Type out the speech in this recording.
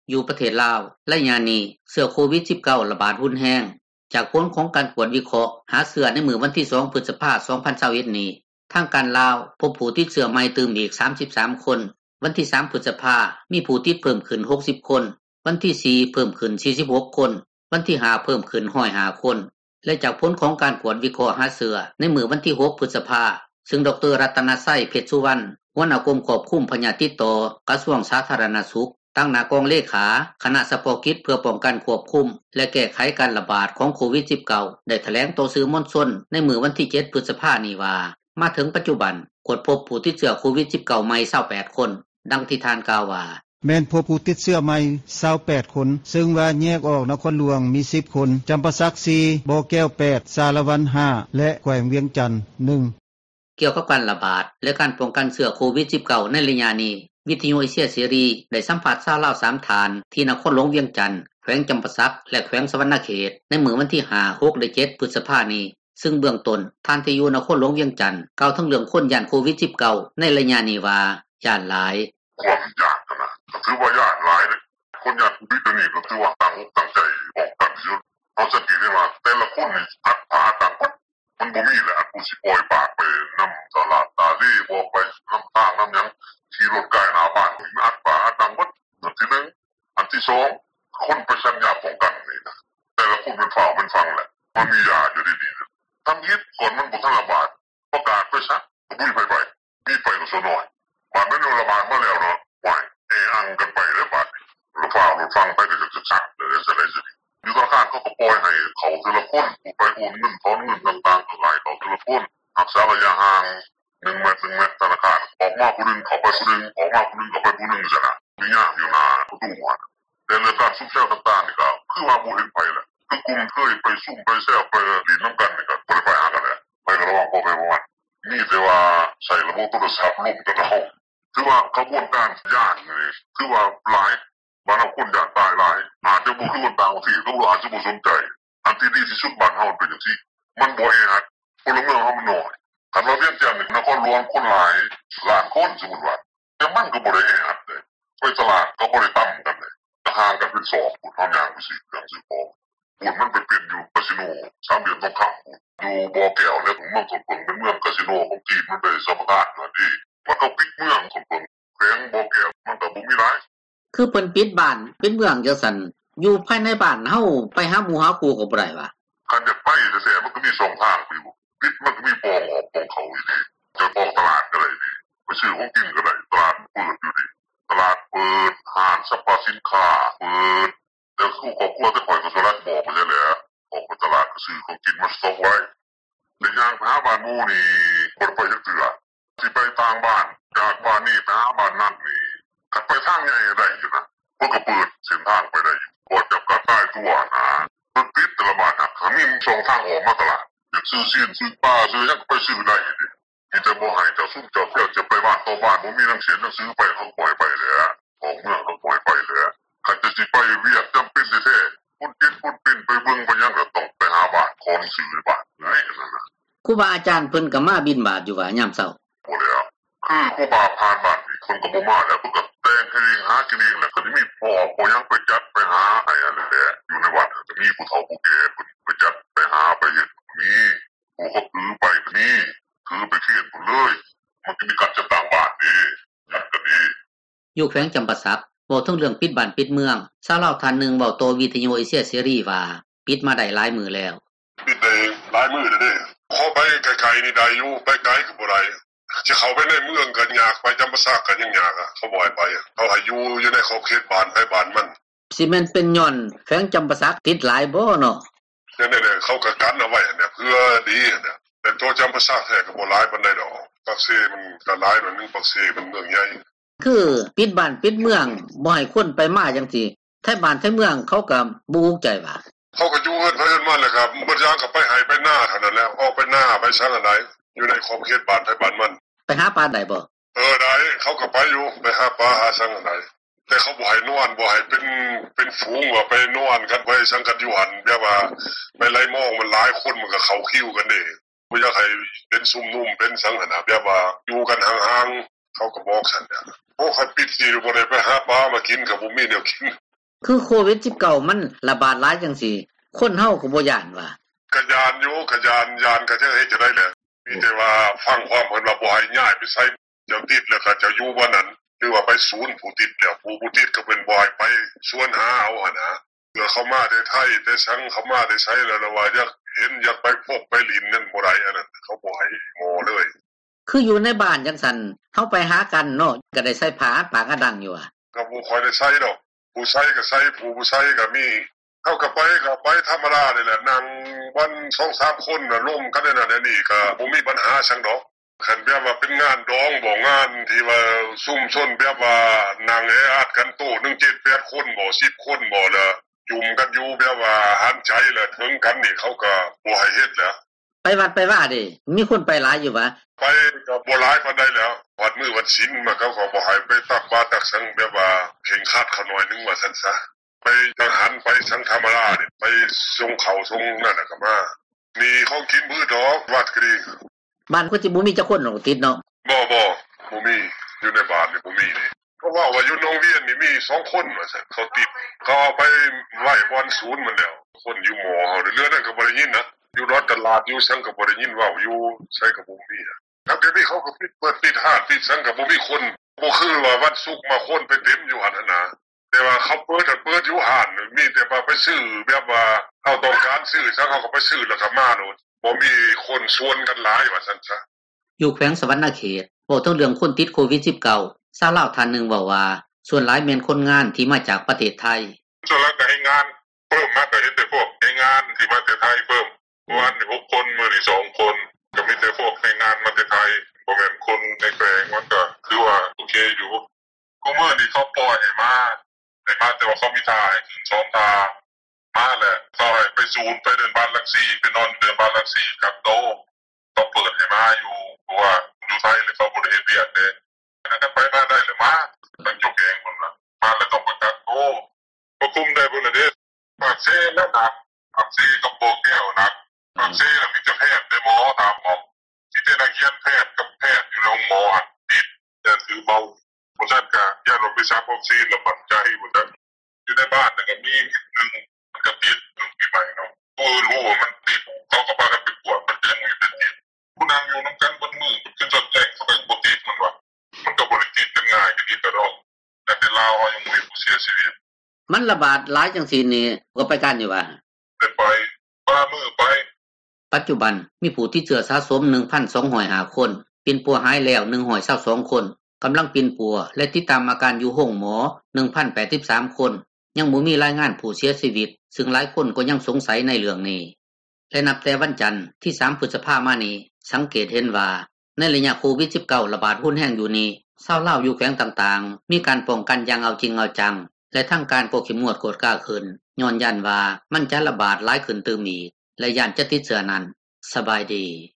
อยู่ประเทศลาวและยามนี้เชื้อโควิด -19 ระบาดรุนแรงจากผลของการตรวจวิเคราะห์หาเชื้อในมื้อวันที่2พฤษภาคม2021นี้ทางการลาวพบผู้ติดเชื้อใหม่ตื่มอีก33คนวันที่3พฤษภาคมมีผู้ติดเพิ่มขึ้น60คนวันที่4เพิ่มขึ้น46คนวันที่5เพิ่มขึ้น105คนและจากผลของการตรวจวิเคราะห์หาเชื้อในมื้อวันที่6พฤษภาคมซึ่งดร.รัตนชัยเพชรสุวรรณหัวหน้ากรมควบคุมพยาธิติดต่อกระทรวงสาธารณสุขตั้งหน้ากองเลขาคณะเฉพาะกิจเพื่อป้องกันควบคุมและแก้ไขการระบาดของโควิด -19 ได้แถลงต่อสื่อมวลชนในมื้อวันที่7พฤษภาคมนี้ว่ามาถึงปัจจุบันกดพบผู้ติดเชื้อโควิด -19 ใหม่28คนดังที่ทานกล่าวว่าแม่นพบผู้ติดเชื้อใหม่28คนซึ่งว่าแยกออกนครหลวงมี10คนจำปาสัก4บ่อแก้ว8สารวัน5และแขวงเวียงจันทน์1 เกี่ยวกับการระบาดและการป้องกันเชื้อโควิด -19 ในระยะนี้วิทยุเอเชียเสรีได้สัมภาษณ์ชาวลาว3ฐานที่นครหลวงเวียงจันทน์แขวงจำปาสักและแขวงสวรรณเขตในมื้อวันที่5 6และ7พฤษภาคมนี้ซึ่งเบื้องต้นท่านที่อยู่นครหลวงเวียงจันทน์กล่าวถึงเรื่องคนย่านโควิด -19 ในระยะนี้ว่าย่านหลายความยากนะก็ถือว่าย่านหลายเลยคนย่านโควิดนี่ก็ถือว่าตั้งอกตั้งใจป้องกันอยู่เอาสังเกตได้ว่าแต่ละคนนี่อัตราต่างกันมันบ่มีแหละอันผู้สิปล่อยปากไปนำตลาดตาลีบ่ไปนำทางนำหยังขี่รถใกล้หน้าบ้านมีอัตราต่างกันอันที่1อันที่2คนประชันยาป้องกันนี่นะแต่ละคนมันฝ่ามันฟังแหละมันมียาอยู่ดีๆทั้งนี้ก่อนมันบ่ทันระบาดประกาศไปซะบ่มีไปมีไปก็ซะน้อยบาดมันระบาดมาแล้วเนาะไหวอังกันไปแล้วบาดรถฟังไปก็จะชักเลยจะได้สิอยู่ธนาคารเขาก็ปล่อยให้เขาทีละคนไปโอนเงินถอนเงินต่างๆก็หลายเขาทีละคนรักษาระยะห่าง1 เมตรธนาคารออกมาผู้นึงเข้าไปผู้นึงออกมาผู้นึงเข้าไปผู้นึงจังนะมียากอยู่หน้าประตูหัวแต่เรื่องการซุ่มแซวต่างๆนี่ก็คือว่าบ่เห็นไปแหละคือกลุ่มเคยไปซุ่มไปแซวไปดีน้ำกันนี่ก็บ่ได้ไปหากันแหละไประวังพอไปประมาณนี่แต่ว่าใส่ระบบโทรศัพท์ล่มกันเอาคือว่ากระบวนการย่านนี่คือว่าหลายบ้านเฮาคนย่านตายหลายอาจจะบ่คือคนต่างประเทศก็อาจจะบ่สนใจอันที่ดีที่สุดบ้านเฮาเป็นจังซี่มันบ่แออัดพลเมืองเฮามันน้อยคันว่าเวียงจันทน์นครหลวงคนหลายล้านคนสมมุติว่าแต่มันก็บ่ได้แออัดเลยไปตลาดก็บ่ได้ตั้มกันเลยห่างกันเป็น2พุ่นเฮาย่างไปสิเครื่องซื้อของพุ่นมันไปเป็นอยู่คาสิโน3เดือนต้องขังอยู่บ่อแก้วแล้วเมืองสงขลาเป็นเมืองคาสิโนของจีนมันได้สัมปทานว่าดีมันก็ปิดเมืองสงขลาแขวงบ่อแก้วมันก็บ่มีหลายคือเพิ่นปิดบ้านเป็นเมืองจังซั่นอยู่ภายในบ้านเฮาไปหาหมู่หาคู่ก็บ่ได้ว่าคันจะไปแท้ๆมันก็มี2ทางอยู่ปิดมันก็มีปองออกของเขาอยู่ดีจะออกตลาดก็ได้ดีไปซื้อของกินก็ได้ตลาดเปิดอยู่ดีตลาดเปิดห้างสรรพสินค้าเปิดแล้วคู่ครอบครัวแต่ข่อยก็สลัดบอกไปแหละออกไปตลาดก็ซื้อของกินมาสต็อกไว้ในย่างไปหาบ้านหมู่นี่บ่ได้ไปจักเทื่อสิไปต่างบ้านจากบ้านนี้ไปหาบ้านนั้นนี่คันไปทางใหญ่ได้อยู่นะมันก็เปิดเส้นทางไปได้อยู่บ่จำกัดตายตัวนะมันปิดแต่ละบ้านน่ะมี2ทางออกมาตลาดอยากซื้อซีนซื้อปลาซื้อหยังก็ไปซื้อได้ดิมีแต่บ่ให้เจ้าซุ่มเจ้าเที่ยวจะไปบ้านต่อบ้านบ่มีหนังสือซื้อไปเขาปล่อยไปแหละออกเมืองเขาปล่อยไปแหละคันจะสิไปเวียดจำเป็นแท้ๆคุณเป็นไปเบิ่งไปยังก็ต้องไปหาบ้านขอหนังสือบ้านไหนนั่นน่ะครูบาอาจารย์เพิ่นก็มาบิณฑบาตอยู่ว่ายามเช้าบ่แล้วคือครูบาผ่านบ้านนี่คนก็บ่มาแล้วเพิ่นก็แต่งให้หากินเองแหละก็สิมีพ่อยังไปจัดไปหาให้อันนั้นแหละอยู่ในวัดจะมีผู้เฒ่าผู้แก่เพิ่นไปจัดไปหาไปเฮ็ดมีผู้เขาถือไปนี่คือไปเขียนพุ่นเลยมันก็มีการจัดตั้งบ้านนี่จัดกันนี่อยู่แขวงจำปาสักเว้าถึงเรื่องปิดบ้านปิดเมืองชาวลาวท่านนึงเว้าต่อวิทยุเอเชียเสรีว่าปิดมาได้หลายมื้อแล้วปิดได้หลายมื้อแล้วเด้ขอไปไกลๆนี่ได้อยู่ไปไกลก็บ่ได้จะเข้าไปในเมืองก็ยากไปจำปาสักก็ยังยากอ่ะเขาบ่ให้ไปเขาให้อยู่ในขอบเขตบ้านให้บ้านมันสิแม่นเป็นย้อนแขวงจำปาสักติดหลายบ่เนาะนั่นๆเขาก็กันเอาไว้เนี่ยเพื่อดีเนี่ยแต่ตัวจำปาสักแท้ก็บ่หลายปานใดดอกปักเซมันก็หลายหน่อยนึงปักเซมันเมืองใหญ่คือปิดบ้านปิดเมืองบ่ให้คนไปมาจังซี่ไทบ้านไทเมืองเขาก็บ่ฮู้ใจว่าเขาก็อยู่เฮือนเพิ่นมันแหละครับบ่อย่างก็ไปให้ไปหน้าเท่านั้นแหละออกไปหน้าไปซังอันใดอยู่ในขอบเขตบ้านไทบ้านมันไปหาปลาได้บ่ได้เขาก็ไปอยู่ไปหาปลาหาซังอันใดแต่เขาบ่ให้นอนบ่ให้เป็นฝูงว่าไปนอนกันไปสังกันอยู่หั่นแบบว่าไปไล่มองมันหลายคนมันก็เข้าคิวกันเด้บ่อยากให้เป็นซุ่มนุ่มเป็นสังหั่นน่ะแบบว่าอยู่กันห่างๆเขาก็บอกซั่นน่ะโอ้คันปิดสิบ่ได้ไปหาปลามากินก็บ่มีแนวกินคือโควิด19มันระบาดหลายจังซี่คนเฮาก็บ่ย้านว่าก็ย้านอยู่ก็ย้านก็จะเฮ็ดจะได้แหละมีแต่ว่าฟังความเพิ่นว่าบ่ให้ย้ายไปใส่เจ้าติดแล้วก็จะอยู่บ่นั้นหรือว่าไปศูนย์ผู้ติดแล้วผู้ติดก็เป็นบ่ให้ไปสวนหาเอาหั่นนะเพื่อเข้ามาได้ไทยได้สังเข้ามาได้ใช้แล้วว่าอยากเห็นอยากไปพบไปลิ้นนั่นบ่ได้อันนั้นเขาบ่ให้งอเลยคืออยู่ในบ้านจังซั่นเฮาไปหากันเนาะก็ได้ใส่ผ้าปากกระดังอยู่ก็บ่ค่อยได้ใช้ดอกผู้ใช้ก็ใช้ผู้บ่ใช้ก็มีเฮาก็ไปธรรมดานี่แหละนั่งวัน 2-3 คนน่ะร่วมกันนั่นนี่ก็บ่มีปัญหาซังดอกคันแบบว่าเป็นงานดองบ่งานที่ว่าซุ่มชนแบบว่านั่งแออัดกันโต๊ะนึง 7-8 คนบ่10คนบ่ล่ะจุ่มกันอยู่แบบว่าหันใจแล้วถึงกันนี่เขาก็บ่ให้เฮ็ดแล้วไปวัดไปว่าดิมีคนไปหลายอยู่บ่ไปก็บ่หลายปานใดแล้ววัดมื้อวันศีลมาเขาก็บ่ให้ไปตักบาตรตักสังแบบว่าเข่งคาดเขาหน่อยนึงว่าซั่นซะไปทหารไปสังธรรมราชนี่ไปส่งเขาส่งนั่นน่ะก็มามีของกินมื้อดอกวัดก็ดีบ้านก็สิบ่มีจักคนติดเนาะบ่มีอยู่ในบ้านนี่บ่มีนี่เพราะว่าอยู่โรงเรียนนี่มี2คนว่าซั่นเขาติดเขาไปไว้วันศูนย์มันแล้วคนอยู่หมอเฮาเรื่องนั้นก็บ่ได้ยินนะอยู่รถตลาดอยู่สังก็บ่ได้ยินว่าอยู่ใช้ก็บ่มีแล้วเดี๋ยวนี้เขาก็ปิดห้างปิดสังก็บ่มีคนบ่คือว่าวันศุกร์มาคนไปเต็มอยู่หั่นน่ะแต่ว่าเขาเปิดอยู่ห้างมีแต่ว่าไปซื้อแบบว่าเขาต้องการซื้อซะเขาก็ไปซื้อแล้วก็มาโน่นบ่มีคนชวนกันหลายว่าซั่นซะอยู่แขวงสวรรณเขตเว้าถึงเรื่องคนติดโควิด19ชาวลาวท่านนึงเว้าว่าส่วนหลายแม่นคนงานที่มาจากประเทศไทยส่วนหลายก็ให้งานเพิ่มมาก็เฮ็ดแต่พวกให้งานที่มาแต่ไทยเพิ่มวันนี้6คนมื้อนี้2คนก็มีแต่พวกให้งานมาแต่ไทยบ่แม่นคนในแขวงมันก็คือว่าโอเคอยู่ก็มื้อนี้เขาปล่อยให้มาแต่ว่าเขามีทายถึง2ทางมาแหละเขาให้ไปศูนย์ไปเดินบ้านหลัก4ไปนอนเดินบ้านหลัก4กับโตต้องเปิดให้มาอยู่เพราะว่าอยู่ไทยเลยเขาบ่ได้เฮ็ดเวียกเด้นั้นก็ไปมาได้เลยมาตั้งจกเองพุ่นล่ะมาแล้วต้องไปกักโตบ่คุมได้พุ่นน่ะเด้ปากเซแล้วหนักปากเซกับโบแก้วหนักปากเซแล้วมีแต่แพทย์ได้หมอถามหมอสิได้นักเรียนแพทย์กับแพทย์อยู่โรงหมอติดแต่ถือเบาบ่ซั่นก็ย่านว่าไปซักวัคซีนแล้วปัจจัยบ่ซั่นอยู่ในบ้านน่ะก็มีนึงมันก็ติดปีใหม่เนาะรู้ว่ามันติดเขาก็พากันไปตรวจมันยังมีแต่ติดผู้นำอยู่นำกันบนมือจนจดแจ้งเขาก็บ่ติดมันว่ามันก็บ่ได้ติดกันง่ายก็ดีแต่ดอกแต่ลาวยังมีผู้เสียชีวิตมันระบาดหลายจังซี่นี่ก็ไปกันอยู่ว่าไปป้ามือไปปัจจุบันมีผู้ที่เชื้อสะสม 1,205 คนเป็นปัวหายแล้ว122คนกำลังเป็นปัวและติดตามอาการอยู่ห้องหมอ 1,083 คนยังบ่มีรายงานผู้เสียชีวิตซึ่งหลายคนก็ยังสงสัยในเรื่องนี้และนับแต่วันจันทร์ที่3พฤษภาคมมานี้สังเกตเห็นว่าในระยะโควิด19ระบาดรุนแรงอยู่นี้ชาวลาวอยู่แขวงต่างๆมีการป้องกันอย่างเอาจริงเอาจังและทางการก็เข้มงวดกวดกล้าขึ้นย้อนยันว่ามันจะระบาดหลายขึ้นตื่มอีกและย่านจะติดเชื้อนั้นสบายดี